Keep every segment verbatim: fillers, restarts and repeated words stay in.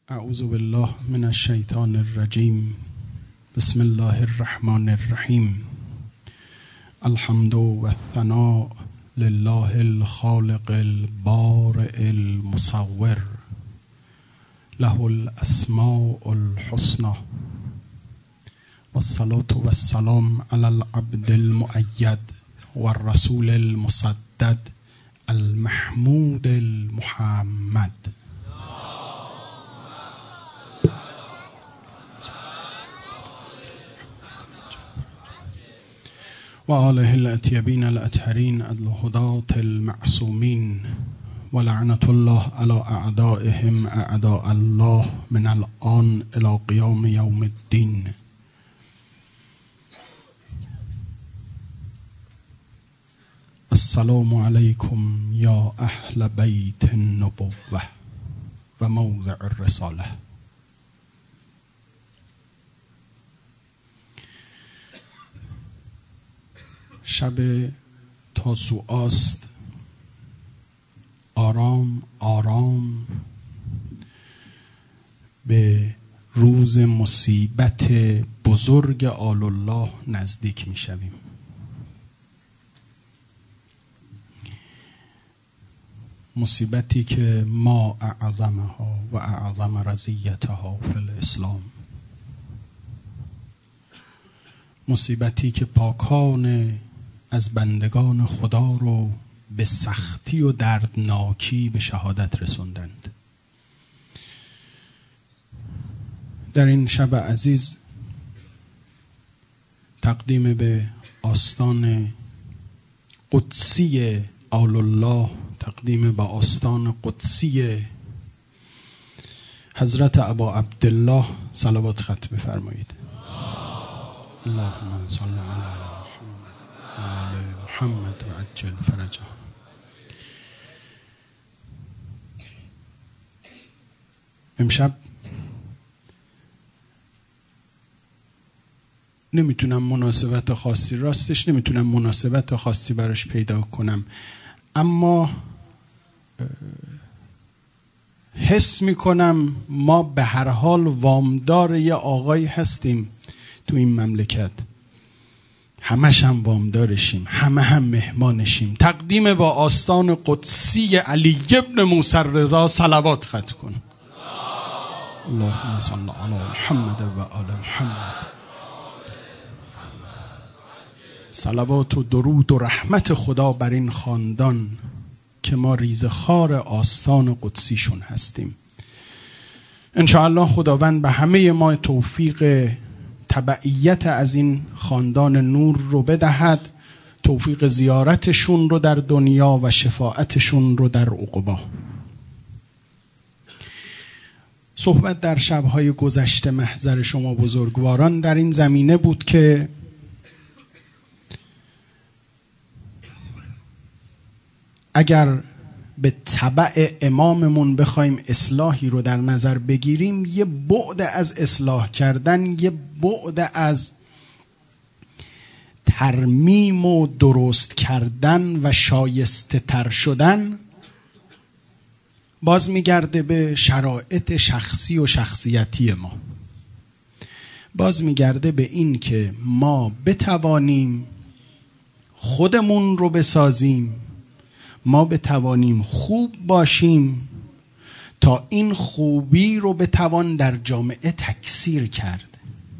اعوذ بالله من الشیطان الرجیم. بسم الله الرحمن الرحیم. الحمد و الثناء لله الخالق البارئ المصور، له الاسماء الحسنى، والصلاة والسلام على العبد المؤید والرسول المسدد المحمود المحمد. و آله الاطیبین الاطهرین الهداة المعصومین، و لعنت الله علی اعدائهم اعداء الله من الآن الی قیام یوم الدین. السلام علیکم یا اهل بیت النبوة و موضع الرساله. شب تاسوعاست. آرام آرام به روز مصیبت بزرگ آل الله نزدیک می شویم. مصیبتی که ما اعظمها و اعظم رضیتها فی الاسلام، مصیبتی که پاکان از بندگان خدا رو به سختی و دردناکی به شهادت رسوندند. در این شب عزیز تقدیم به آستان قدسی آل الله، تقدیم به آستان قدسی حضرت ابا عبدالله صلوات خط بفرمایید. اللهم صل علی محمد و آل محمد و عجل فرجه. امشب نمیتونم مناسبت خاصی، راستش نمیتونم مناسبت خاصی براش پیدا کنم، اما حس میکنم ما به هر حال وامدار یه آقایی هستیم تو این مملکت، همش هم وامدارشیم، همه هم مهمانشیم. تقدیم با آستان قدسی علی ابن موسی الرضا صلوات خط کن. اللهم صل علی محمد و آل محمد. صلوات و درود و رحمت خدا بر این خاندان که ما ریزخوار آستان قدسیشون هستیم. انشاءالله خداوند به همه ما توفیق تبعیت از این خاندان نور رو بدهد، توفیق زیارتشون رو در دنیا و شفاعتشون رو در عقبی. صحبت در شب‌های گذشته محضر شما بزرگواران در این زمینه بود که اگر به تبع اماممون بخوایم اصلاحی رو در نظر بگیریم، یه بعد از اصلاح کردن، یه بعد از ترمیم و درست کردن و شایسته تر شدن باز میگرده به شرایط شخصی و شخصیتی ما. باز میگرده به این که ما بتوانیم خودمون رو بسازیم، ما بتوانیم خوب باشیم تا این خوبی رو بتوان در جامعه تکثیر کرد.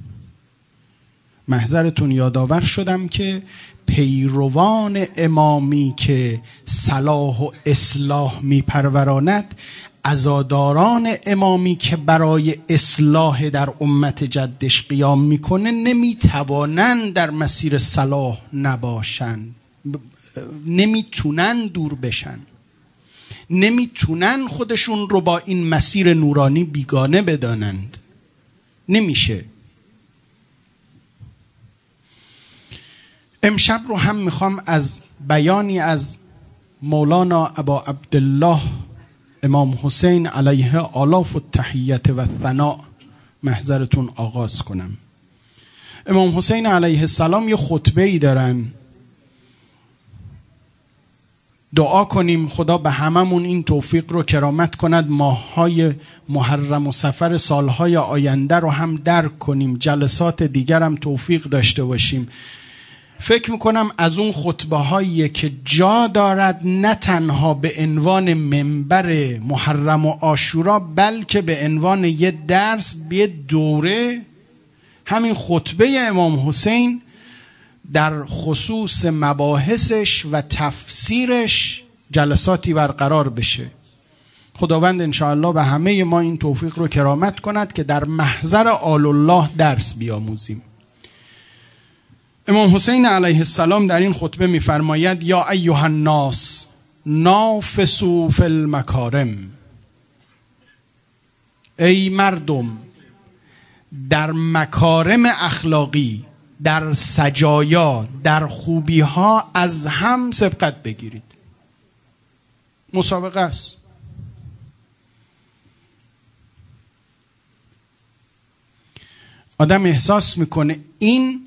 محضرتون یادآور شدم که پیروان امامی که صلاح و اصلاح می پروراند، عزاداران امامی که برای اصلاح در امت جدش قیام میکنه نمیتوانند در مسیر صلاح نباشند، نمیتونن دور بشن، نمیتونن خودشون رو با این مسیر نورانی بیگانه بدانند. نمیشه. امشب رو هم میخوام از بیانی از مولانا ابا عبدالله امام حسین علیه آلاف التحیت و الثناء محضرتون آغاز کنم. امام حسین علیه السلام یه خطبه ای دارن دعا کنیم خدا به هممون این توفیق رو کرامت کند، ماه‌های محرم و صفر سالهای آینده رو هم درک کنیم، جلسات دیگر هم توفیق داشته باشیم. فکر میکنم از اون خطبه هایی که جا دارد نه تنها به عنوان منبر محرم و عاشورا بلکه به عنوان یه درس، به دوره، همین خطبه امام حسین در خصوص مباحثش و تفسیرش جلساتی برقرار بشه. خداوند انشاءالله به همه ما این توفیق رو کرامت کند که در محضر آل الله درس بیاموزیم. امام حسین علیه السلام در این خطبه می‌فرماید یا ایها الناس نافسوا فی المکارم، ای مردم در مکارم اخلاقی، در سجایا، در خوبی ها از هم سبقت بگیرید. مسابقه است. آدم احساس میکنه این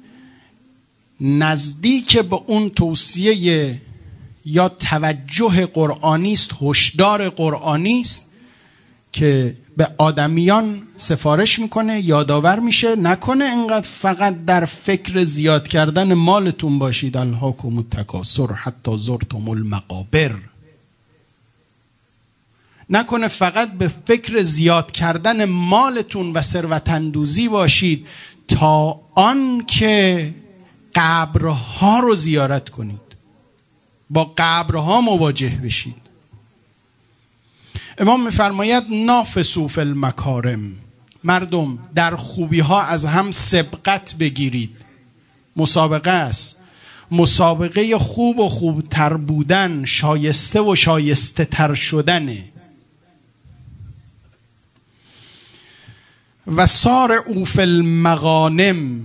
نزدیک به اون توصیه یا توجه قرآنی است، هشدار قرآنی است که به آدمیان سفارش میکنه، یادآور میشه نکنه اینقدر فقط در فکر زیاد کردن مالتون باشید. الهاکم التکاثر حتی زرتم المقابر. نکنه فقط به فکر زیاد کردن مالتون و ثروت اندوزی باشید تا آن که قبرها رو زیارت کنید، با قبرها مواجه بشید. امام میفرماید نافسوا فی المکارم، مردم در خوبی ها از هم سبقت بگیرید. مسابقه است، مسابقه خوب و خوبتر بودن، شایسته و شایسته تر شدنه. و سارعوا فی المغانم،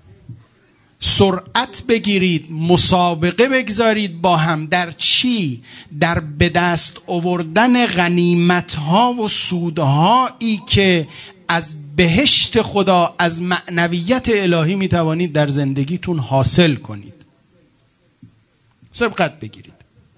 سرعت بگیرید، مسابقه بگذارید با هم. در چی؟ در به دست آوردن غنیمت ها و سودهایی که از بهشت خدا، از معنویت الهی می توانید در زندگیتون حاصل کنید. سبقت بگیرید.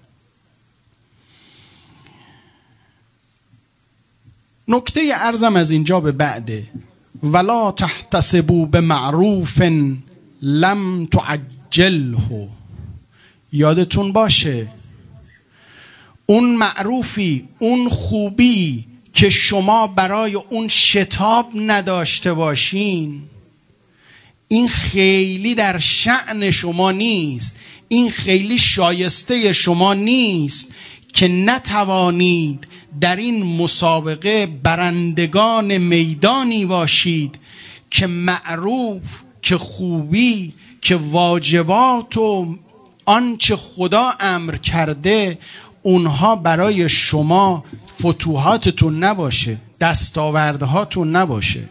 نکته ارزم از اینجا به بعده. ولا تحتسبوا بمعروف لم تعجله. یادتون باشه اون معروفی، اون خوبی که شما برای اون شتاب نداشته باشین، این خیلی در شأن شما نیست، این خیلی شایسته شما نیست که نتوانید در این مسابقه برندگان میدانی باشید که معروف، که خوبی، که واجبات و آنچه خدا امر کرده اونها برای شما فتوحاتتون نباشه، دستاوردهاتون نباشه.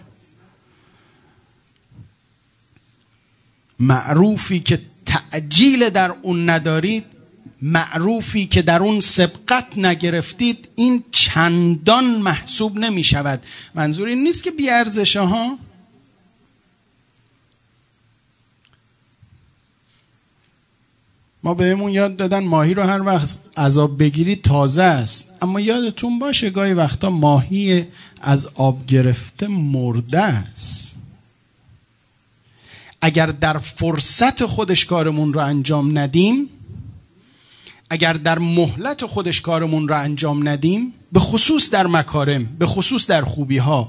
معروفی که تعجیل در اون ندارید، معروفی که در اون سبقت نگرفتید، این چندان محسوب نمی شود. منظور این نیست که بی ارزشه ها. ما بهمون یاد دادن ماهی رو هر وقت عذاب بگیرید تازه است، اما یادتون باشه گاهی وقتا ماهی از آب گرفته مرده است. اگر در فرصت خودش کارمون رو انجام ندیم، اگر در مهلت خودش کارمون رو انجام ندیم، به خصوص در مکارم، به خصوص در خوبی ها.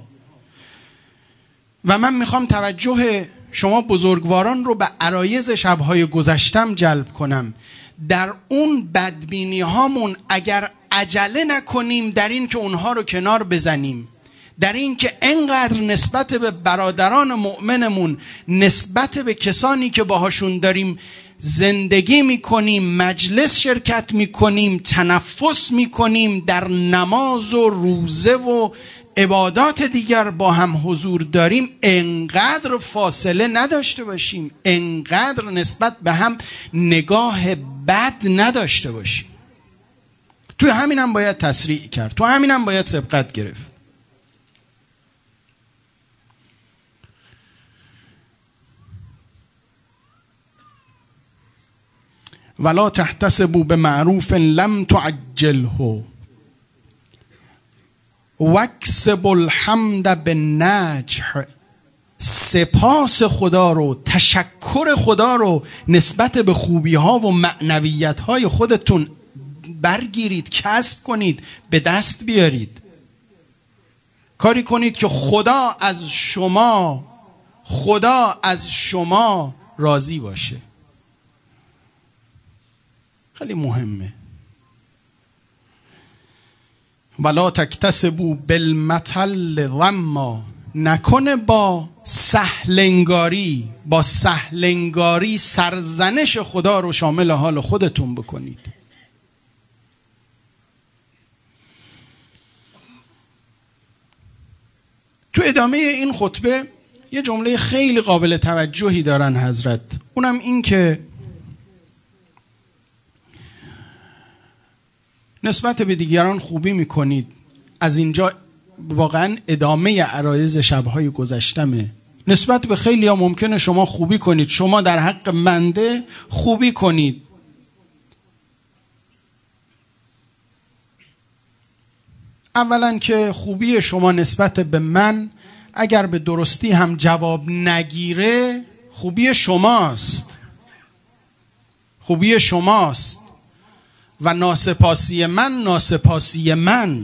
و من میخوام توجه شما بزرگواران رو به عرایض شبهای گذشتم جلب کنم. در اون بدبینی هامون اگر عجله نکنیم در این که اونها رو کنار بزنیم، در این که انقدر نسبت به برادران مؤمنمون، نسبت به کسانی که باهاشون داریم زندگی میکنیم، مجلس شرکت میکنیم، تنفس میکنیم، در نماز و روزه و عبادات دیگر با هم حضور داریم، انقدر فاصله نداشته باشیم، انقدر نسبت به هم نگاه بد نداشته باشیم. توی همین هم باید تسریع کرد، تو همین هم باید سبقت گرفت. ولا تحتسبوا بمعروف لم تعجله واکسبوا الحمد بالنجح. سپاس خدا رو، تشکر خدا رو نسبت به خوبی ها و معنویت های خودتون برگیرید، کسب کنید، به دست بیارید. کاری کنید که خدا از شما خدا از شما راضی باشه. خیلی مهمه. ولا تکتسبوا بالمطل ظما. نکنه با سهلنگاری با سهلنگاری سرزنش خدا رو شامل حال خودتون بکنید. تو ادامه این خطبه یه جمله خیلی قابل توجهی دارن حضرت، اونم این که نسبت به دیگران خوبی میکنید. از اینجا واقعا ادامه عرایض شبهای گذشتمه. نسبت به خیلی ها ممکنه شما خوبی کنید، شما در حق منده خوبی کنید. اولا که خوبی شما نسبت به من اگر به درستی هم جواب نگیره خوبی شماست خوبی شماست و ناسپاسی من ناسپاسی من.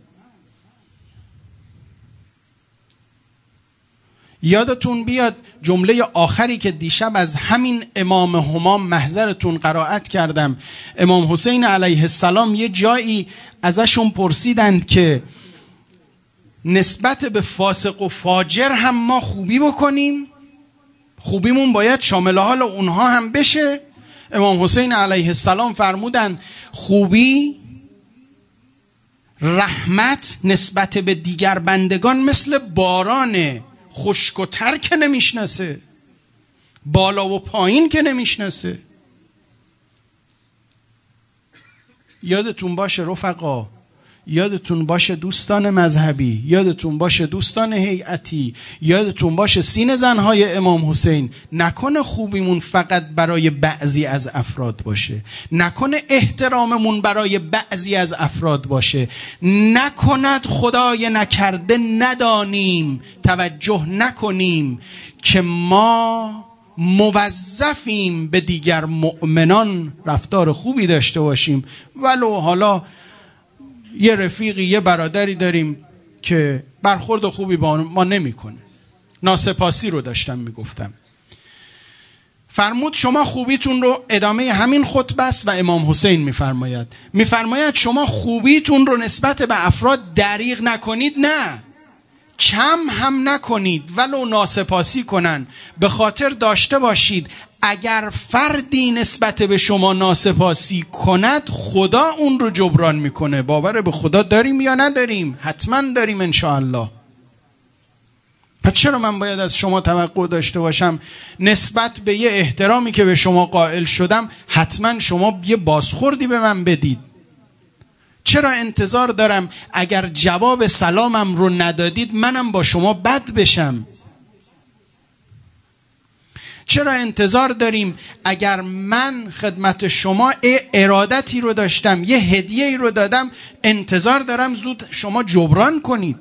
یادتون بیاد جمله آخری که دیشب از همین امام همام محضرتون قرائت کردم. امام حسین علیه السلام یه جایی ازشون پرسیدند که نسبت به فاسق و فاجر هم ما خوبی بکنیم، خوبیمون باید شامل حال اونها هم بشه. امام حسین علیه السلام فرمودند خوبی، رحمت نسبت به دیگر بندگان مثل بارانه، خشک و تر که نمیشناسه، بالا و پایین که نمیشناسه. یادتون باشه رفقا، یادتون باشه دوستان مذهبی، یادتون باشه دوستان هیئتی، یادتون باشه سین زنهای امام حسین، نکنه خوبیمون فقط برای بعضی از افراد باشه، نکنه احتراممون برای بعضی از افراد باشه، نکند خدای نکرده ندانیم، توجه نکنیم که ما موظفیم به دیگر مؤمنان رفتار خوبی داشته باشیم، ولو حالا یه رفیقی یه برادری داریم که برخورد خوبی با ما نمیکنه. ناسپاسی رو داشتم میگفتم. فرمود شما خوبیتون رو، ادامه همین خطبه است و امام حسین میفرماید میفرماید شما خوبیتون رو نسبت به افراد دریغ نکنید، نه کم هم نکنید ولو ناسپاسی کنن. به خاطر داشته باشید اگر فردی نسبت به شما ناسپاسی کند خدا اون رو جبران میکنه. باور به خدا داریم یا نداریم؟ حتما داریم انشاءالله. پس چرا من باید از شما توقع داشته باشم نسبت به یه احترامی که به شما قائل شدم حتما شما یه بازخوردی به من بدید؟ چرا انتظار دارم اگر جواب سلامم رو ندادید منم با شما بد بشم؟ چرا انتظار داریم اگر من خدمت شما ارادتی رو داشتم، یه هدیه‌ای رو دادم، انتظار دارم زود شما جبران کنید؟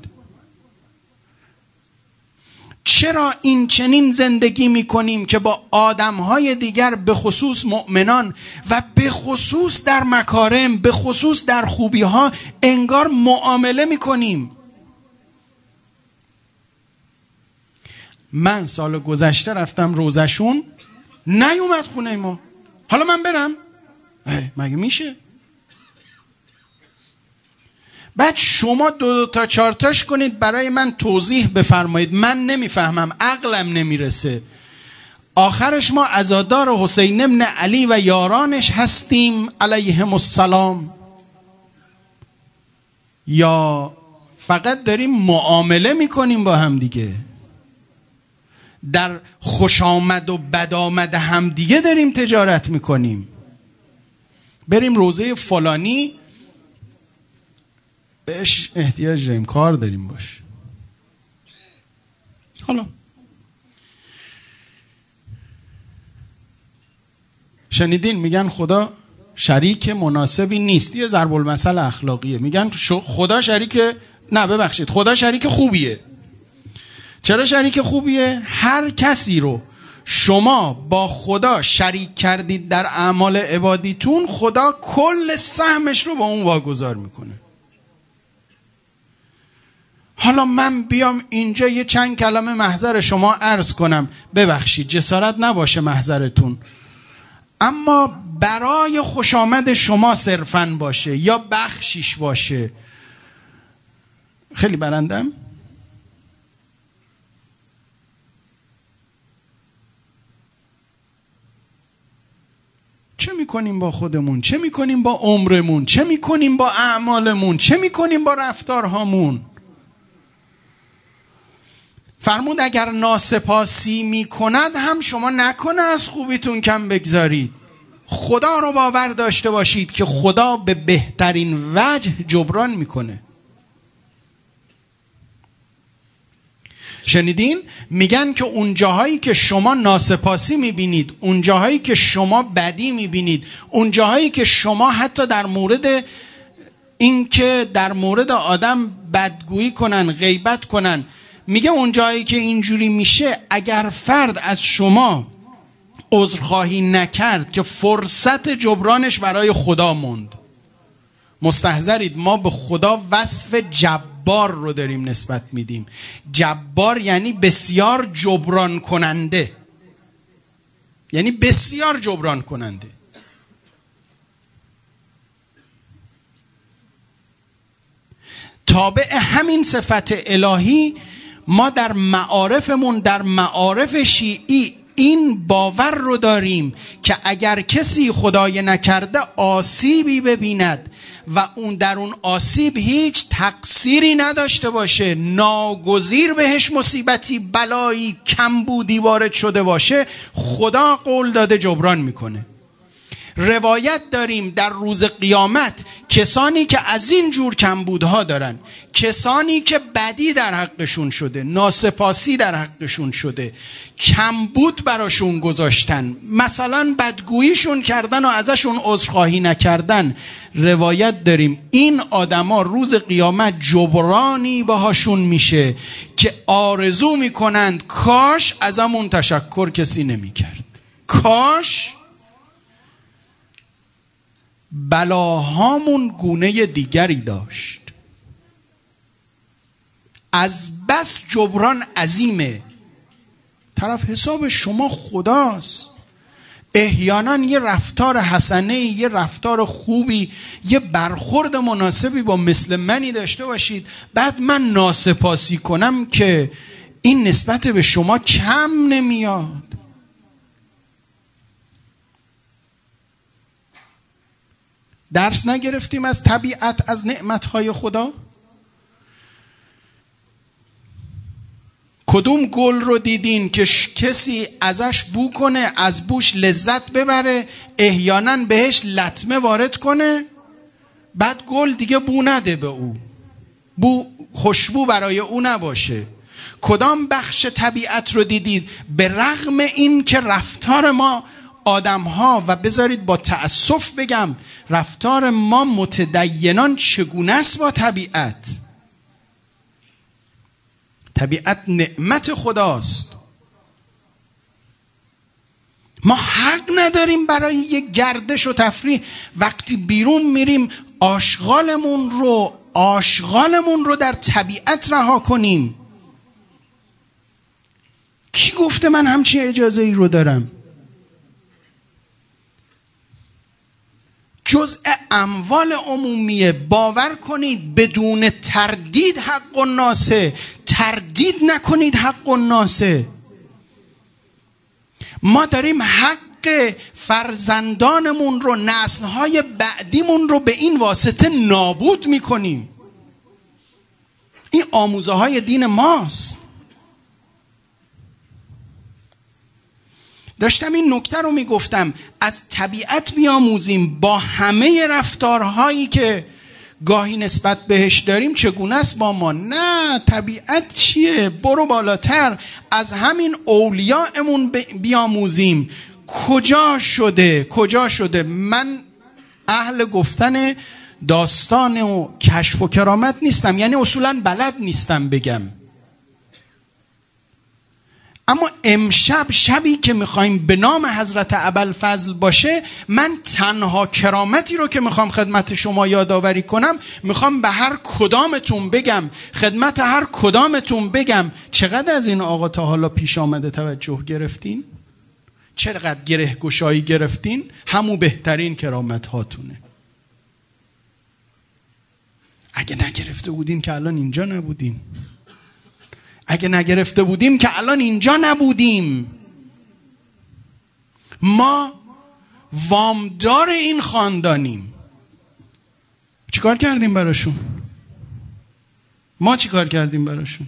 چرا این چنین زندگی میکنیم که با آدمهای دیگر به خصوص مؤمنان و به خصوص در مکارم، به خصوص در خوبیها انگار معامله میکنیم؟ من سال گذشته رفتم روزشون، نیومد خونه ما. حالا من برم؟ مگه میشه؟ بعد شما دو, دو تا چهار تاش کنید برای من توضیح بفرمایید، من نمیفهمم، عقلم نمیرسه. آخرش ما عزادار حسین ابن علی و یارانش هستیم علیهم السلام، یا فقط داریم معامله میکنیم با هم دیگه؟ در خوش آمد و بد آمد هم دیگه داریم تجارت میکنیم. بریم روزه فلانی، بهش احتیاج داریم، کار داریم باش. حالا شنیدین میگن خدا شریک مناسبی نیست، یه ضرب المثل اخلاقیه. میگن خدا شریک، نه ببخشید، خدا شریک خوبیه. چرا شریک خوبیه؟ هر کسی رو شما با خدا شریک کردید در اعمال عبادیتون، خدا کل سهمش رو با اون واگذار میکنه. حالا من بیام اینجا یه چند کلمه محضر شما عرض کنم، ببخشید جسارت نباشه محضرتون، اما برای خوش آمد شما صرفاً باشه یا بخشیش باشه. خیلی برندم. چه میکنیم با خودمون؟ چه میکنیم با عمرمون؟ چه میکنیم با اعمالمون؟ چه میکنیم با رفتارهامون؟ فرمود اگر ناسپاسی میکند هم شما نکنه از خوبیتون کم بگذارید. خدا رو باور داشته باشید که خدا به بهترین وجه جبران میکنه. شنیدین؟ میگن که اون جاهایی که شما ناسپاسی میبینید، اون جاهایی که شما بدی میبینید، اون جاهایی که شما حتی در مورد این که در مورد آدم بدگویی کنن، غیبت کنن، میگه اون جایی که اینجوری میشه، اگر فرد از شما عذرخواهی نکرد که فرصت جبرانش برای خدا موند. مستحضرید ما به خدا وصف جبار رو داریم نسبت میدیم. جبار یعنی بسیار جبران کننده، یعنی بسیار جبران کننده. تابع همین صفت الهی ما در معارفمون، در معارف شیعی این باور رو داریم که اگر کسی خدای نکرده آسیبی ببیند و اون در اون آسیب هیچ تقصیری نداشته باشه، ناگزیر بهش مصیبتی، بلایی، کمبودی وارد شده باشه، خدا قول داده جبران میکنه. روایت داریم در روز قیامت کسانی که از این جور کمبودها دارن، کسانی که بدی در حقشون شده، ناسپاسی در حقشون شده، کمبود براشون گذاشتن، مثلا بدگوییشون کردن و ازشون عذرخواهی نکردن، روایت داریم این آدما روز قیامت جبرانی باهاشون میشه که آرزو میکنند کاش ازمون تشکر کسی نمیکرد، کاش بلاهامون گونه دیگری داشت. از بس جبران عظیمه. طرف حساب شما خداست. احیانا یه رفتار حسنه، یه رفتار خوبی، یه برخورد مناسبی با مثل منی داشته باشید، بعد من ناسپاسی کنم که این نسبت به شما کم نمیاد. درس نگرفتیم از طبیعت، از نعمتهای خدا؟ کدوم گل رو دیدین که کسی ازش بو کنه، از بوش لذت ببره، احیانا بهش لطمه وارد کنه، بعد گل دیگه بو نده به او، بو خوشبو برای او نباشه؟ کدام بخش طبیعت رو دیدید به رغم این که رفتار ما آدم ها، و بذارید با تأسف بگم رفتار ما متدینان چگونه است با طبیعت؟ طبیعت نعمت خداست. ما حق نداریم برای یک گردش و تفریح وقتی بیرون میریم آشغالمون رو آشغالمون رو در طبیعت رها کنیم. کی گفته من همچین اجازه ای رو دارم؟ جزء اموال عمومیه. باور کنید بدون تردید حق الناسه. تردید نکنید حق الناسه. ما داریم حق فرزندانمون رو، نسل‌های بعدیمون رو به این واسطه نابود میکنیم. این آموزه های دین ماست. داشتم این نکته رو میگفتم، از طبیعت بیاموزیم با همه رفتارهایی که گاهی نسبت بهش داریم چگونه است با ما. نه طبیعت چیه؟ برو بالاتر، از همین اولیاءمون بیاموزیم. کجا شده کجا شده من اهل گفتن داستان و کشف و کرامت نیستم، یعنی اصولا بلد نیستم بگم، اما امشب شبی که میخوایم به نام حضرت ابوالفضل باشه، من تنها کرامتی رو که میخوام خدمت شما یادآوری کنم، میخوام به هر کدامتون بگم، خدمت هر کدامتون بگم چقدر از این آقا تا حالا پیش آمده توجه گرفتین؟ چقدر گره گشایی گرفتین؟ همون بهترین کرامت هاتونه. اگه نگرفته بودین که الان اینجا نبودین. اگه نگرفته بودیم که الان اینجا نبودیم. ما وامدار این خاندانیم. چیکار کردیم براشون؟ ما چیکار کردیم براشون؟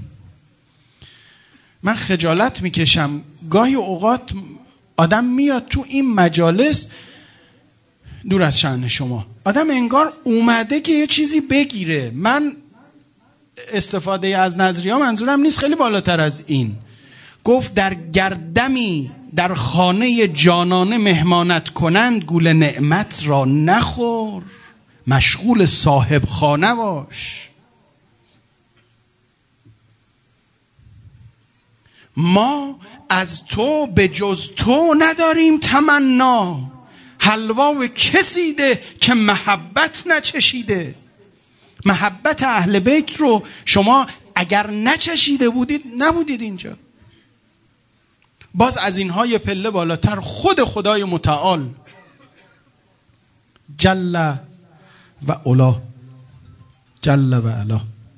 من خجالت میکشم گاهی اوقات آدم میاد تو این مجالس، دور از شأن شما، آدم انگار اومده که یه چیزی بگیره. من استفاده از نظریه منظورم نیست، خیلی بالاتر از این. گفت در گردمی در خانه جانانه مهمانت کنند، گول نعمت را نخور، مشغول صاحب خانه باش. ما از تو به جز تو نداریم تمنا، حلوا و کسی ده که محبت نچشیده. محبت اهل بیت رو شما اگر نچشیده بودید نبودید اینجا. باز از اینها یه پله بالاتر خود خدای متعال جل و علا، جل و علا،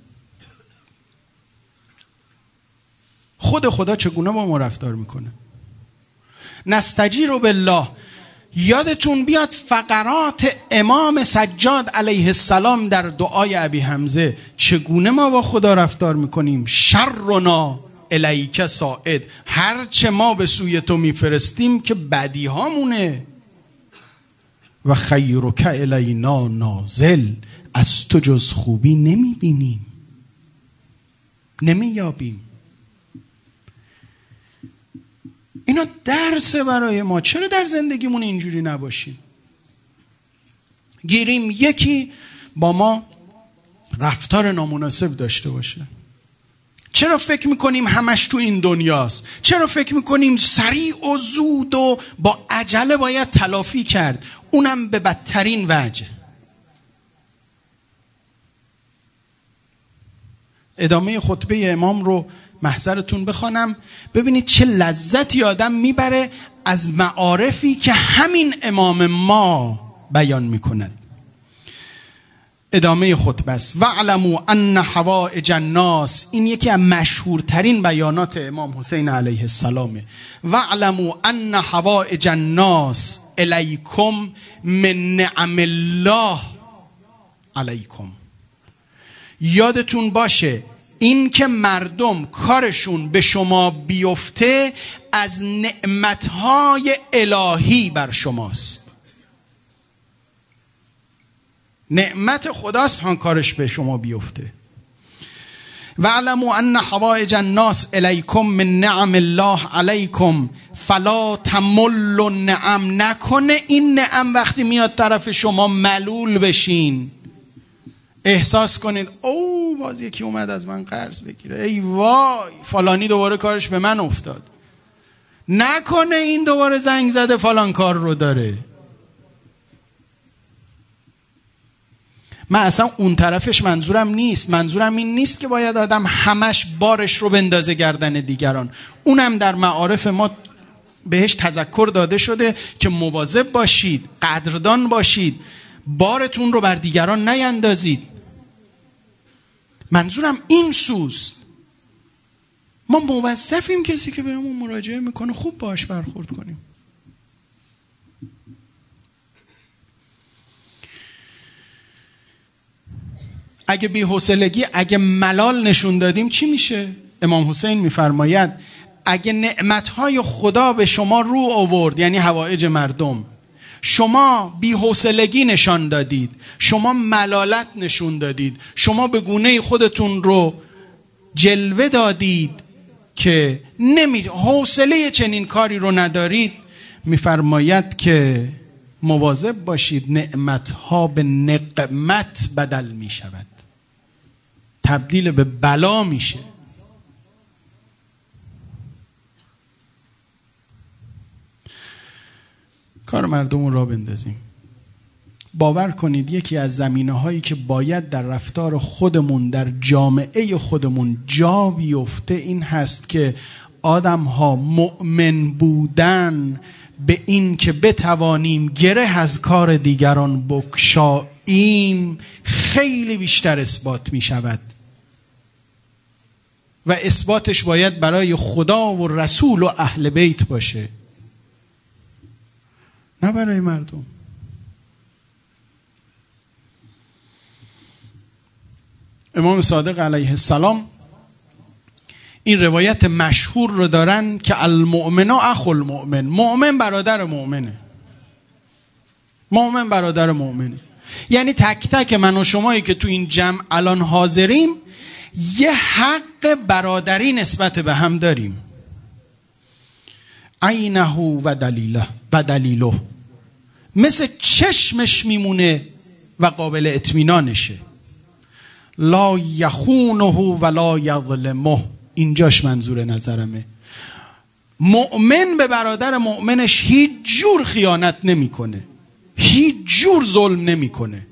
خود خدا چگونه با ما رفتار میکنه. نستجیر بالله. یادتون بیاد فقرات امام سجاد علیه السلام در دعای ابی حمزه، چگونه ما با خدا رفتار میکنیم. شرنا الیک صاعد، هرچه ما به سوی تو میفرستیم که بدی هامونه. و خیرک الینا نازل، از تو جز خوبی نمیبینیم، نمییابیم. اینا درسه برای ما. چرا در زندگیمون اینجوری نباشیم؟ گیریم یکی با ما رفتار نامناسب داشته باشه. چرا فکر میکنیم همش تو این دنیاست؟ چرا فکر میکنیم سریع و زود و با عجله باید تلافی کرد، اونم به بدترین وجه؟ ادامه خطبه امام رو محضرتون بخوانم، ببینید چه لذتی آدم میبره از معارفی که همین امام ما بیان میکند. ادامه خطبه است. وَاعْلَمُوا أَنَّ حَوَائِجَ النَّاسِ، این یکی از مشهورترین بیانات امام حسین علیه السلامه. وَاعْلَمُوا أَنَّ حَوَائِجَ النَّاسِ إِلَيْكُمْ مِنْ نِعَمِ اللَّهِ عَلَيْكُمْ. یادتون باشه این که مردم کارشون به شما بیفته از نعمتهای الهی بر شماست. نعمت خداست هان کارش به شما بیفته. وَاعْلَمُوا أَنَّ حَوَائِجَ النَّاسِ إِلَيْكُمْ مِنْ نِعَمِ اللَّهِ عَلَيْكُمْ فَلَا تَمُلُّ النِّعَمَ. نکنه این نعم وقتی میاد طرف شما ملول بشین، احساس کنید او باز یکی اومد از من قرض بگیره، ای وای فلانی دوباره کارش به من افتاد. نکنه این دوباره زنگ زده فلان کار رو داره. من اصلا اون طرفش منظورم نیست. منظورم این نیست که باید آدم همش بارش رو بندازه گردن دیگران. اونم در معارف ما بهش تذکر داده شده که مواظب باشید، قدردان باشید، بارتون رو بر دیگران نیندازید. منظورم این سوست. ما موظفیم کسی که بهمون مراجعه میکنه خوب باهاش برخورد کنیم. اگه بی‌حوصلگی، اگه ملال نشون دادیم چی میشه؟ امام حسین میفرماید اگه نعمتهای خدا به شما رو آورد، یعنی حوائج مردم، شما بی‌حوصلگی نشان دادید، شما ملالت نشون دادید، شما به گونه خودتون رو جلوه دادید که نمی حوصله چنین کاری رو ندارید، میفرماید که مواظب باشید نعمتها به نقمت بدل می شود، تبدیل به بلا میشه. کار مردم رو را بندازیم. باور کنید یکی از زمینه هایی که باید در رفتار خودمون در جامعه خودمون جا بیفته این هست که آدم ها مؤمن بودن به این که بتوانیم گره از کار دیگران بگشاییم خیلی بیشتر اثبات می شود و اثباتش باید برای خدا و رسول و اهل بیت باشه، نه برای مردم. امام صادق علیه السلام این روایت مشهور رو دارن که المؤمن اخو المؤمن، مؤمن برادر مؤمنه، مؤمن برادر مؤمنه. یعنی تک تک من و شمایی که تو این جمع الان حاضریم یه حق برادری نسبت به هم داریم. عینه و دلیله و دلیله، مثل چشمش میمونه و قابل اطمینانشه. لا یخونه و لا یظلمه، اینجاش منظور نظرمه. مؤمن به برادر مؤمنش هیچ جور خیانت نمیکنه، هیچ جور ظلم نمیکنه.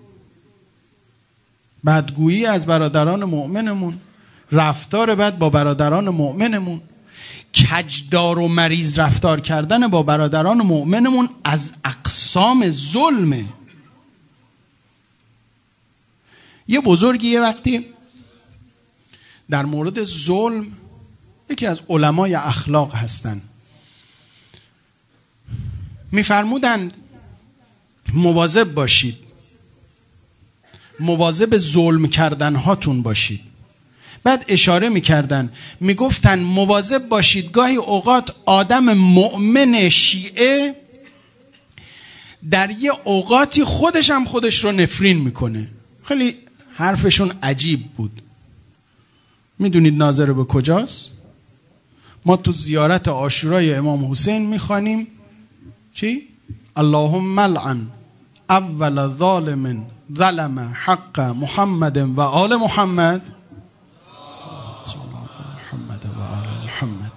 بدگویی از برادران مؤمنمون، رفتار بد با برادران مؤمنمون، کجدار و مریض رفتار کردن با برادران مؤمنمون از اقسام ظلمه. یه بزرگی یه وقتی در مورد ظلم، یکی از علمای اخلاق هستن، میفرمودند مواظب باشید، مواظب ظلم کردن هاتون باشید. بعد اشاره میکردن میگفتن مواظب باشید گاهی اوقات آدم مؤمن شیعه در یه اوقاتی خودش هم خودش رو نفرین میکنه. خیلی حرفشون عجیب بود. میدونید ناظر به کجاست؟ ما تو زیارت عاشورای امام حسین میخوانیم چی؟ اللهم لعن اول ظالم ظلم حق محمد و آل محمد محمد و آل محمد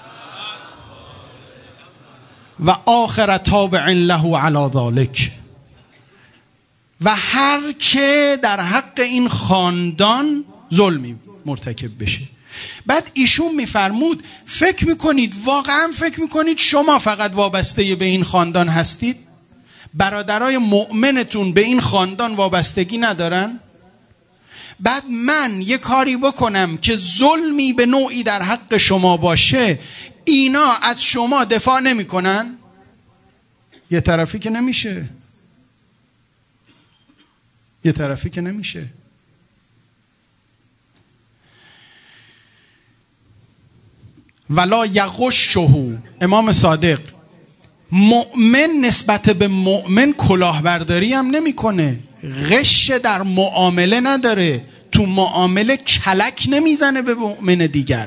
و آخر تابع له علی ذلک، و هر که در حق این خاندان ظلمی مرتکب بشه. بعد ایشون میفرمود فکر میکنید، واقعا فکر میکنید شما فقط وابسته به این خاندان هستید؟ برادرای مؤمنتون به این خاندان وابستگی ندارن؟ بعد من یه کاری بکنم که ظلمی به نوعی در حق شما باشه، اینا از شما دفاع نمیکنن؟ یه طرفی که نمیشه، یه طرفی که نمیشه. ولا یغشه، امام صادق، مؤمن نسبت به مؤمن کلاهبرداری هم نمیکنه، غش در معامله نداره، تو معامله کلک نمیزنه به مؤمن دیگر.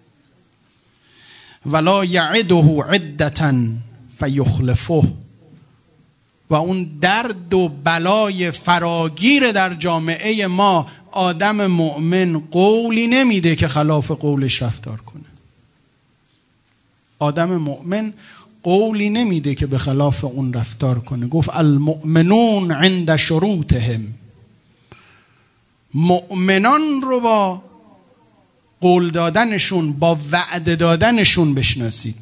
ولا یعده عدتا فیخلفه، و اون درد و بلای فراگیر در جامعه ما آدم مؤمن قولی نمیده که خلاف قولش رفتار کنه. آدم مؤمن قولی نمیده که به خلاف اون رفتار کنه. گفت المؤمنون عند شروطهم، مؤمنان رو با قول دادنشون، با وعده دادنشون بشناسید.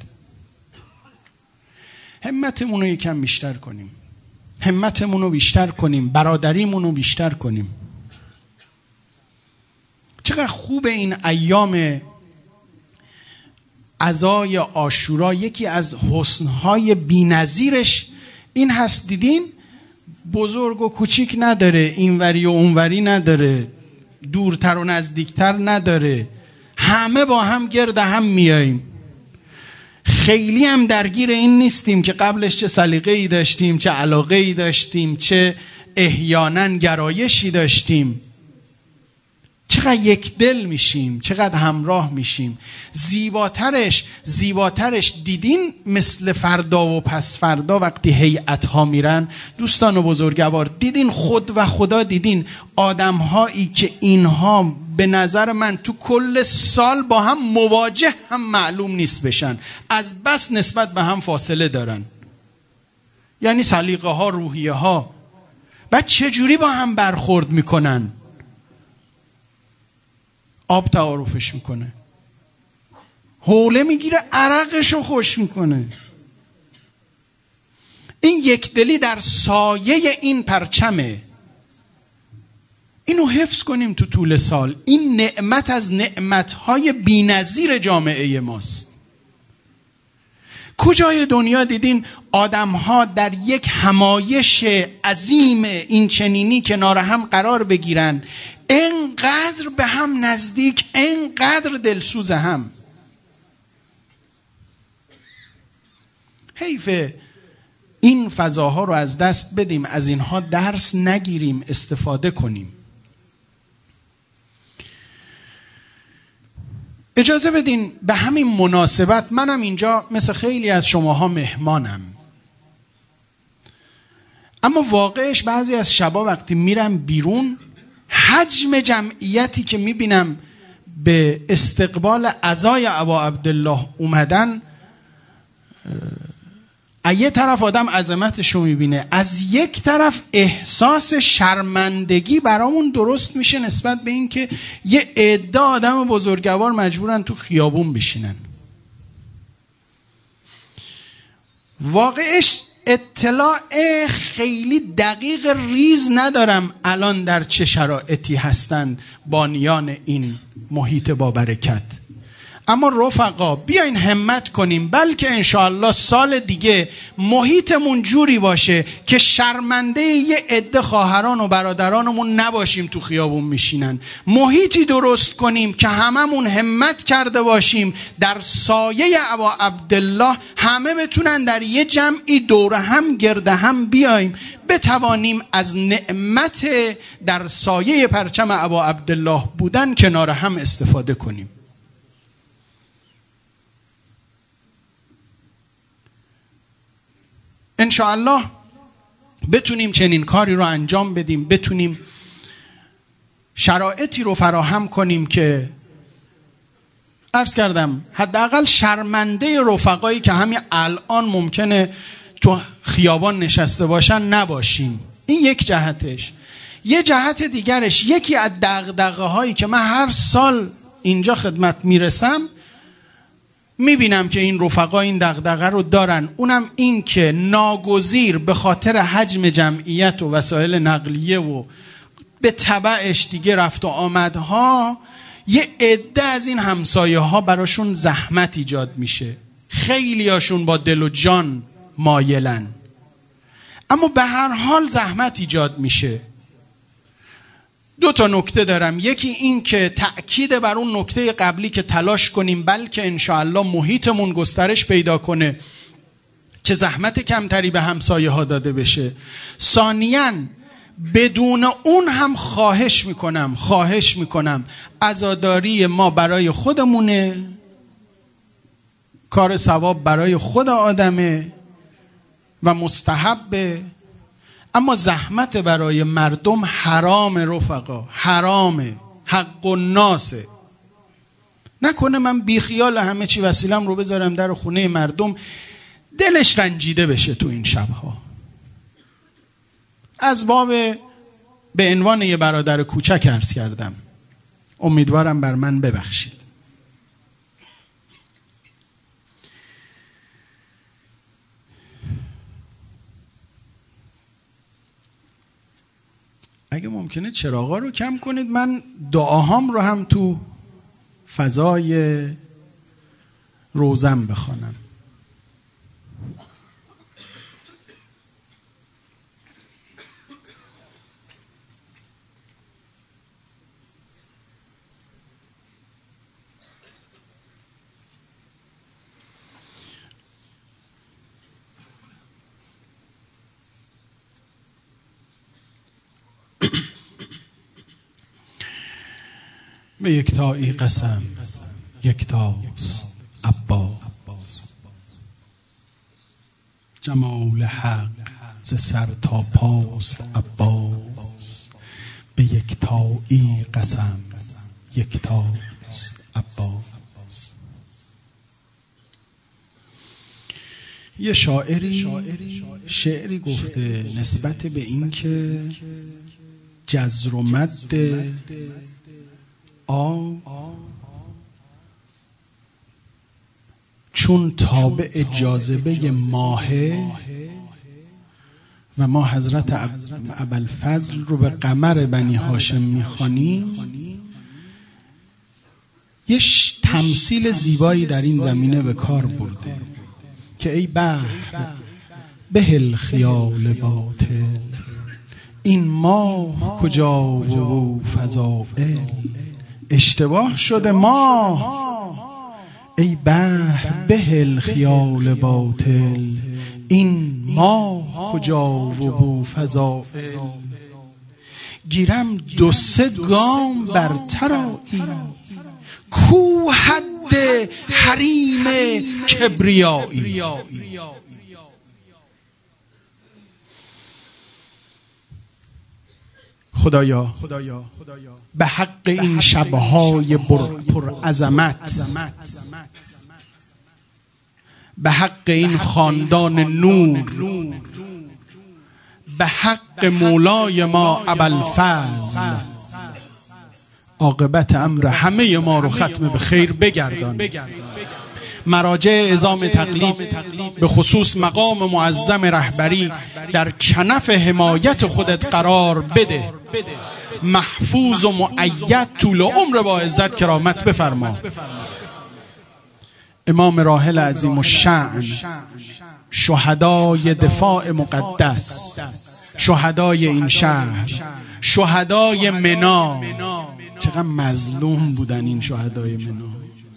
همتمون رو یکم بیشتر کنیم، همتمون رو بیشتر کنیم، برادریمون رو بیشتر کنیم. چقدر خوب این ایام عزای عاشورا، یکی از حسنهای بی‌نظیرش این هست، دیدین بزرگ و کوچیک نداره، اینوری و اونوری نداره، دورتر و نزدیکتر نداره، همه با هم گرد هم میاییم. خیلی هم درگیر این نیستیم که قبلش چه سلیقه‌ای داشتیم، چه علاقه‌ای داشتیم، چه احیانا گرایشی داشتیم، چقدر یک دل میشیم، چقدر همراه میشیم. زیباترش زیباترش دیدین مثل فردا و پس فردا وقتی هیئت ها میرن، دوستان و بزرگوار، دیدین خود و خدا دیدین آدم هایی که اینها به نظر من تو کل سال با هم مواجه هم معلوم نیست بشن، از بس نسبت به هم فاصله دارن، یعنی سلیقه ها، روحیه ها، بعد چجوری با هم برخورد میکنن؟ آب تعارفش میکنه، حوله میگیره، عرقشو خوش میکنه. این یک دلی در سایه این پرچمه. اینو حفظ کنیم تو طول سال. این نعمت از نعمتهای بی‌نظیر جامعه ماست. کجای دنیا دیدین آدم‌ها در یک همایش عظیم این چنینی کنار هم قرار بگیرن، اینقدر به هم نزدیک، اینقدر دلسوز هم؟ حیفه این فضاها رو از دست بدیم، از اینها درس نگیریم، استفاده کنیم. اجازه بدین به همین مناسبت، منم اینجا مثل خیلی از شماها مهمانم، اما واقعش بعضی از شبا وقتی میرم بیرون، حجم جمعیتی که میبینم به استقبال عزای ابا عبدالله اومدن، از یک طرف آدم عظمتشو میبینه، از یک طرف احساس شرمندگی برامون درست میشه نسبت به این که یه عده آدم بزرگوار مجبورن تو خیابون بشینن. واقعش اطلاع خیلی دقیق ریز ندارم الان در چه شرایطی هستن بانیان این محیط با برکت، اما رفقا بیاین همت کنیم، بلکه انشاءالله سال دیگه محیطمون جوری باشه که شرمنده یه عده خواهران و برادرانمون نباشیم تو خیابون میشینن. محیطی درست کنیم که هممون همت کرده باشیم در سایه ابا عبدالله همه بتونن در یه جمعی دور هم گرد هم بیایم، بتوانیم از نعمت در سایه پرچم ابا عبدالله بودن کنار هم استفاده کنیم. انشاءالله بتونیم چنین کاری رو انجام بدیم، بتونیم شرایطی رو فراهم کنیم که عرض کردم حداقل شرمنده رفقایی که همین الان ممکنه تو خیابان نشسته باشن نباشیم. این یک جهتش. یه جهت دیگرش، یکی از دغدغه هایی که من هر سال اینجا خدمت میرسم میبینم که این رفقا این دغدغه رو دارن، اونم این که ناگزیر به خاطر حجم جمعیت و وسایل نقلیه و به تبعش دیگه رفت و آمدها، یه عده از این همسایه ها براشون زحمت ایجاد میشه، خیلی هاشون با دل و جان مایلن، اما به هر حال زحمت ایجاد میشه. دو تا نکته دارم، یکی این که تأکید بر اون نکته قبلی که تلاش کنیم بلکه انشاءالله محیطمون گسترش پیدا کنه که زحمت کمتری به همسایه ها داده بشه. ثانیاً بدون اون هم خواهش میکنم خواهش میکنم عزاداری ما برای خودمونه، کار ثواب برای خود آدمه و مستحبه، اما زحمت برای مردم حرام رفقا، حرامه، حق الناسه. نکنه من بیخیال همه چی وسیلم رو بذارم در خونه مردم دلش رنجیده بشه تو این شبها. از باب به عنوان یه برادر کوچک عرض کردم، امیدوارم بر من ببخشید. اگه ممکنه چراغا رو کم کنید، من دعاهام رو هم تو فضای روزم بخوانم. به یکتایی قسم یکتاست عباس. جمال حق ز سر تا پاست عباس. به یکتایی قسم یکتاست عباس. یه شاعری شعری گفته نسبت به این که جزر و مد آ چون تابع جاذبه ماهه و ما حضرت ابوالفضل رو به قمر بنی هاشم میخوانیم، یه تمثیل زیبایی در این زمینه به کار برده که ای بحر بهل خیال باطل، این ماه کجا و فضائل، اشتباه شده ماه. ای بحر بهل خیال باطل، این ماه کجا و فضائل، گیرم دو سه گام برتر آیی، کو حد حریم کبریایی. خدایا به حق این شبهای پر عظمت، به حق این خاندان نور، به حق مولای ما ابوالفضل، عاقبت امر همه ما رو ختم به خیر بگردان. مراجع اعظام تقلید به خصوص مقام معظم رهبری در کنف حمایت خودت قرار بده، محفوظ و مؤید طول عمر با عزت کرامت بفرما. امام راحل عظیم الشأن، شهدای دفاع مقدس، شهدای این شهر، شهدای منا، چقدر مظلوم بودن این شهدای منا،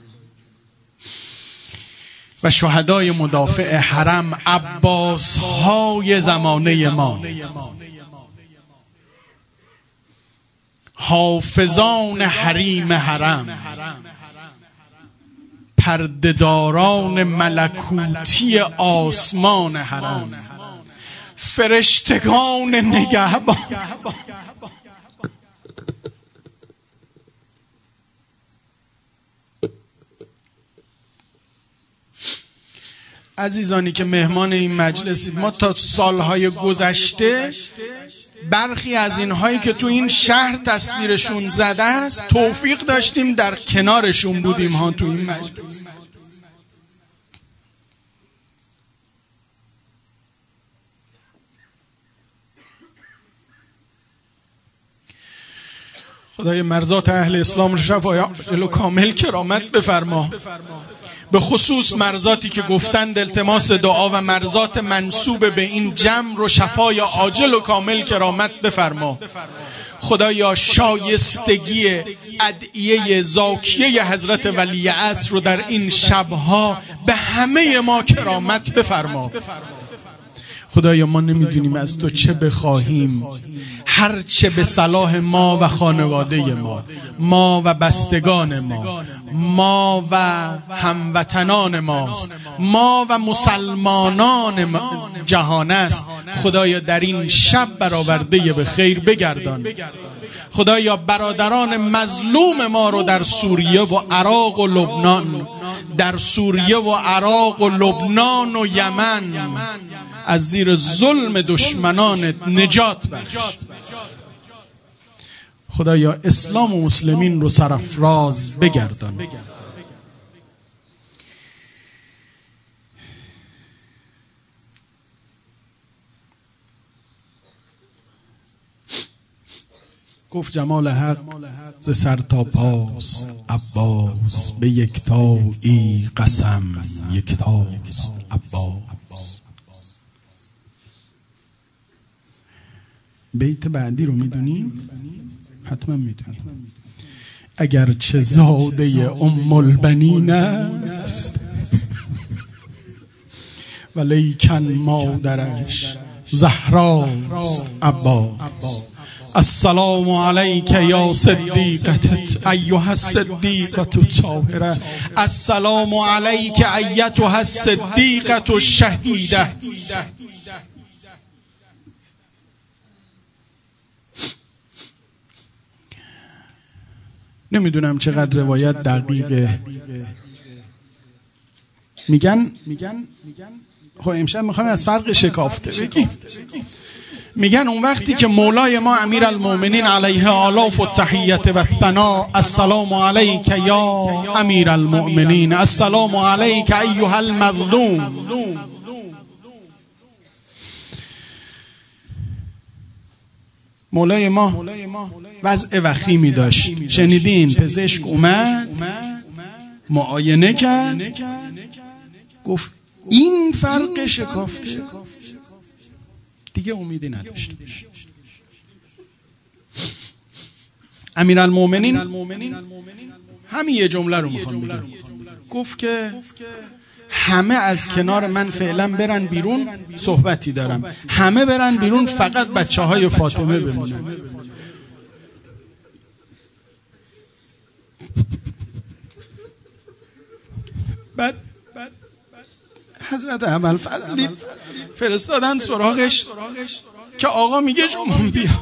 و شهدای مدافع حرم، عباس های زمانه ما، حافظان حریم حرم، پردهداران ملکوتی آسمان حرم، فرشتگان نگهبان، عزیزانی که مهمان این مجلسید، ما تا سالهای گذشته برخی از اینهایی که تو این شهر تصویرشون زده است توفیق داشتیم در کنارشون بودیم ها تو این مجلس. خدای مرضات اهل اسلام رو شفای عاجل و کامل کرامت بفرما، به خصوص مرضاتی که گفتند التماس دعا و مرضات منسوب به این جمع رو شفای عاجل و کامل کرامت بفرما. خدایا شایستگی ادعیه زاکیه حضرت ولی عصر رو در این شبها به همه ما کرامت بفرما. خدایا ما نمیدونیم از تو چه بخواهیم، هر چه به صلاح ما و خانواده ما، ما و بستگان ما، ما و هموطنان ماست، ما و مسلمانان جهان است. خدایا در این شب برآورده به خیر بگردان. خدایا برادران مظلوم ما رو در سوریه و عراق و لبنان، در سوریه و عراق و لبنان و یمن از زیر ظلم دشمنانت نجات بخش. خدایا اسلام و مسلمین رو سرافراز بگردان. گفت جمال حق ز سر تا پاست عباس، به یکتایی قسم یکتاست عباس. بیت بعدی رو میدونیم؟ حتما میدونیم. اگر چه زاده ام البنین است ولیکن مادرش زهراست عباس. السلام علیک یا صدیقت ایها الصدیقت الطاهره. السلام علیک ایتها الصدیقت الشهیده. نمیدونم چقدر روایت دقیقه. میگن میگن خب امشب میخوایم از فرق شکافته بگیم. میگن اون وقتی که مولای ما امیر المؤمنین علیه آلاف و تحییت و ثنا، السلام علیک یا امیر المؤمنین، السلام علیک ایها المظلوم، مولای ما وضع وخیمی داشت. شنیدین؟ پزشک اومد معاینه کرد، گفت این فرق شکافته، دیگه امیدی نداشت. امیرالمومنین همین یه جمله رو میخوام بگم، گفت که همه از کنار من فعلا برن بیرون، صحبتی دارم، همه برن بیرون، فقط بچه های فاطمه بمونن. بعد حضرت ابوالفضل فرستادن سراغش که آقا میگه شما بیا.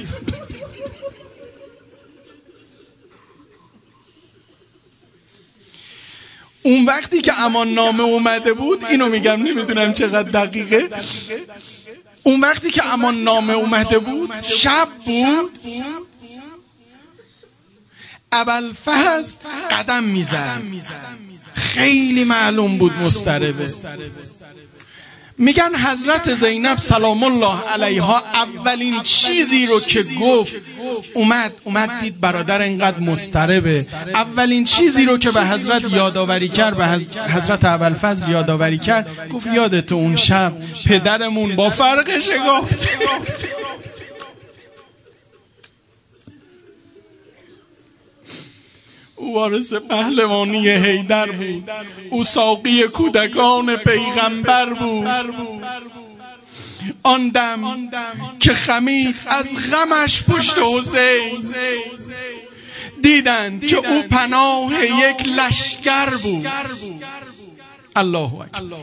اون وقتی که امان نامه اومده بود، اینو میگم نمیدونم چقدر دقیقه، اون وقتی که امان نامه اومده بود شب بود، ابوالفضل قدم میزد، خیلی معلوم بود مضطربه. میگن حضرت زینب سلام الله علیها اولین چیزی رو که گفت، اومد اومد دید برادر اینقدر مضطربه، اولین چیزی رو که به حضرت یادآوری کرد، به حضرت ابوالفضل یادآوری کرد، گفت یادت اون شب پدرمون با فرق شکافته او وارث پهلوانی حیدر بود، او ساقی کودکان پیغمبر بود. آن دم که خمید از غمش پشت حسین، دیدند که او پناه یک لشکر بود. الله اکبر.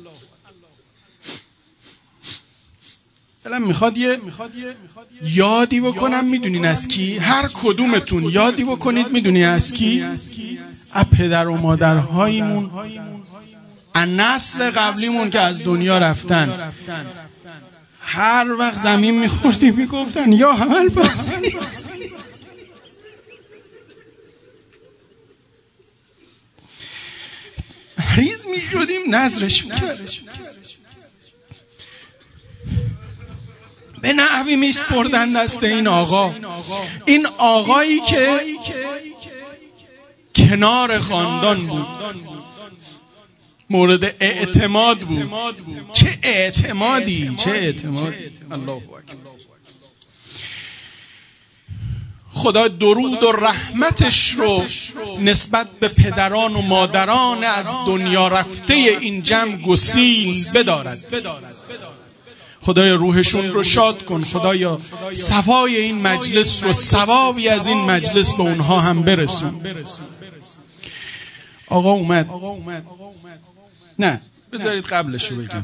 الان میخواد یه یادی بکنم، میدونین از کی؟ هر کدومتون یادی بکنید، میدونی از کی؟ از پدر و مادرهایمون، از نسل قبلیمون که از دنیا رفتن. هر وقت زمین میخوردیم میگفتن یا ابوالفضل. ریز میشدیم نظرش میکرد، به نحوی میسپردن دست این آقا. این آقایی که کنار خاندان بود، مورد اعتماد بود. چه اعتمادی، چه اعتمادی. الله اکبر. خدا درود و رحمتش رو نسبت به پدران و مادران از دنیا رفته این جمع گسیل بدارد. خدایا روحشون رو شاد کن، خدایا صفای این مجلس رو، ثوابی از این مجلس به اونها هم برسون. آقا اومد. نه بذارید قبلش رو بگم،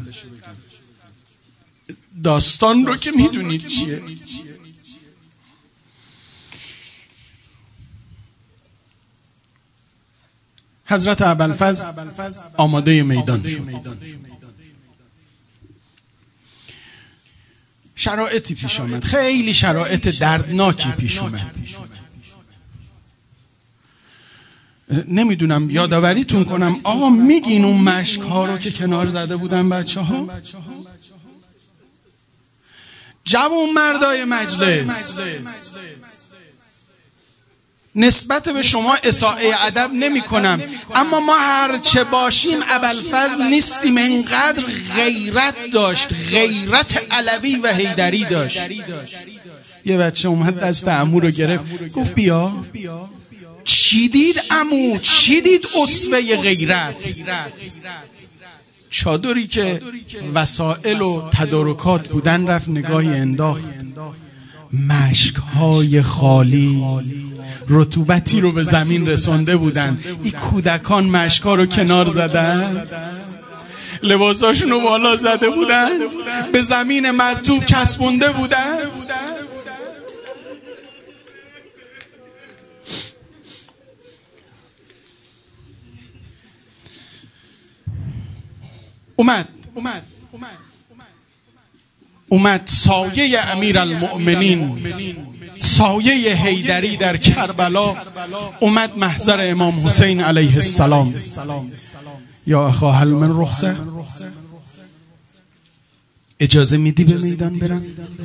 داستان رو که میدونید چیه. حضرت ابوالفضل آماده میدان شد. شرایطی پیش آمد، خیلی شرایط دردناکی پیش آمد. نمیدونم یادآوریتون کنم، آقا میگین اون مشک ها رو که کنار زده بودن بچه ها؟ جوان مردای مجلس، نسبت به شما اساءه ادب نمی کنم، اما ما هر چه باشیم ابوالفضل نیستیم. انقدر غیرت داشت، غیرت علوی و حیدری داشت. یه بچه اومد دست عمو رو گرفت، گفت بیا. چی دید عمو؟ چی دید اسوه غیرت؟ چادری که وسائل و تدارکات بودن رفت نگاهی انداخت، مشک‌های خالی رطوبتی رو به زمین رسونده بودن. این کودکان مشک‌ها رو کنار زدن، لباساشون رو بالا زده بودن، به زمین مرطوب چسبونده بودن. اومد اومد اومد سایه امیرالمؤمنین، سایه حیدری در کربلا اومد محضر امام حسین علیه السلام. یا اخا هل من رخصه؟ اجازه میدی به میدان برم؟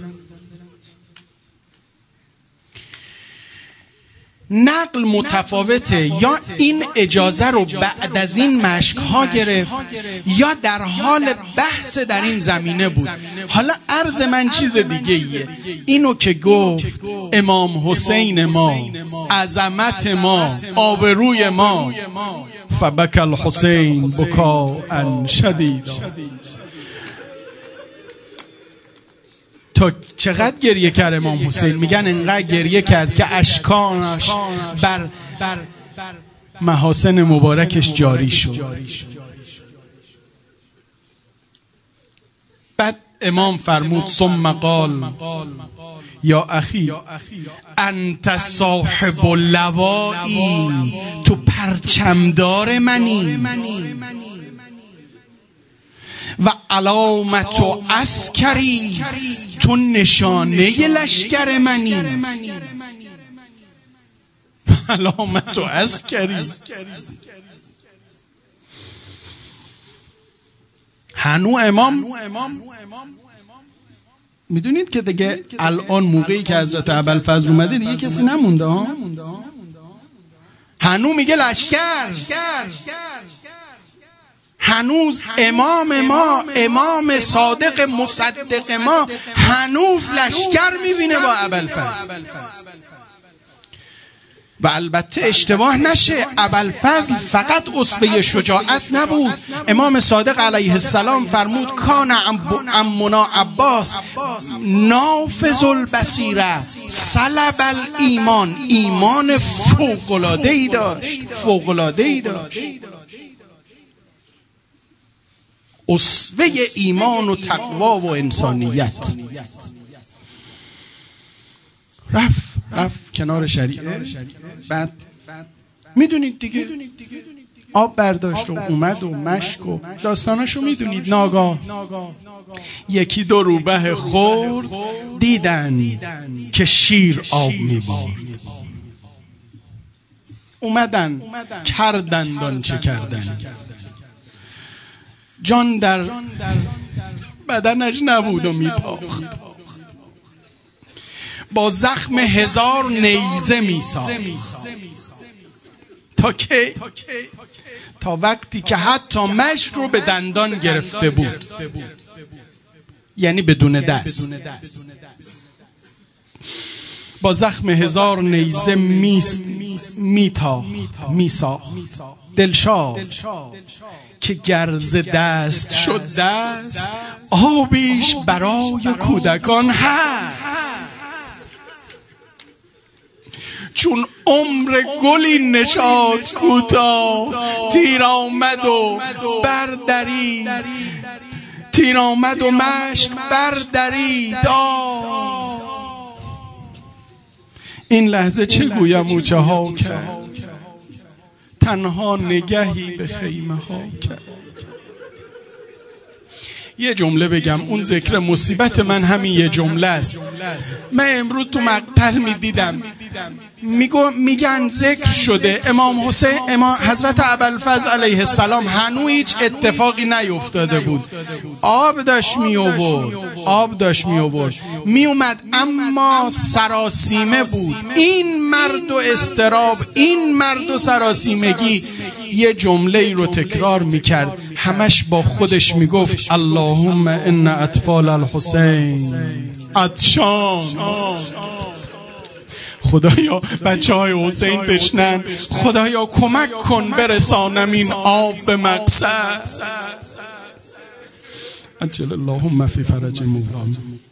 نقل متفاوته، یا این اجازه رو بعد از این مشک‌ها گرفت یا در حال بحث در این زمینه بود. حالا عرض من چیز دیگه ایه. اینو که گفت امام حسین ما، عظمت ما، آبروی ما، فبک الحسین بکاء شدیدا. تا چقدر گریه کرد امام حسین؟ میگن انقدر گریه کرد که اشکانش بر محاسن مبارکش جاری شد. بعد امام فرمود ثم قال یا اخی انت صاحب اللوائی، تو پرچمدار منی و علامت و عسکری، تو نشانه لشکر منی. علامت و عسکری. هنو امام میدونید که دیگه الان موقعی که حضرت ابوالفضل اومده دیگه کسی نمونده ها. هنو میگه لشکر. هنوز امام ما، امام صادق مصدق ما، هنوز لشکر میبینه با ابوالفضل. و البته اشتباه نشه، ابوالفضل فقط اسوه شجاعت نبود. امام صادق علیه السلام فرمود کان عمنا عباس نافذ البصیره سلب الایمان، ایمان فوق‌العاده‌ای داشت، فوق‌العاده‌ای داشت. اسوه ایمان و تقوا و انسانیت. رفت رفت کنار شریعه. بعد میدونید دیگه آب برداشت و اومد و مشک و داستاناشو میدونید. ناگاه یکی دو روبه خورد، دیدن که شیر آب میبارد. اومدن کردند آنچه کردن. جان در بدنش نبود و میتاخت. با زخم هزار نیزه میساخت. تا که تا وقتی که حتی مشک رو به دندان گرفته بود، یعنی بدون دست. با زخم هزار نیزه میتاخت میساخت. دلشاد که گرز دست شد دست، آبیش برای کودکان هست. چون عمر گلی نشاد کوتاه، تیر آمد و بردرید، تیر آمد و مشک بردرید. این لحظه چه گویم او چه ها کرد، تنها نگهی به خیمه ها کرد. یه جمله بگم، اون ذکر مصیبت من همین یه جمله است. من امروز تو مقتل میدیدم میگو میگن ذکر شده امام حسین، امام حضرت ابوالفضل علیه السلام هنوز هیچ اتفاقی نیفتاده بود. آب داشت می آورد، آب داشت می آورد می اومد، اما سراسیمه بود. این مرد و استراب، این مرد و سراسیمگی یه جمله ای رو تکرار میکرد، همش با خودش میگفت اللهم ان اطفال الحسین عطشان. خدایا بچه های حسین بشنن، خدایا کمک کن برسانم این آب به مقصد. عجل اللهم فی فرج مولانا.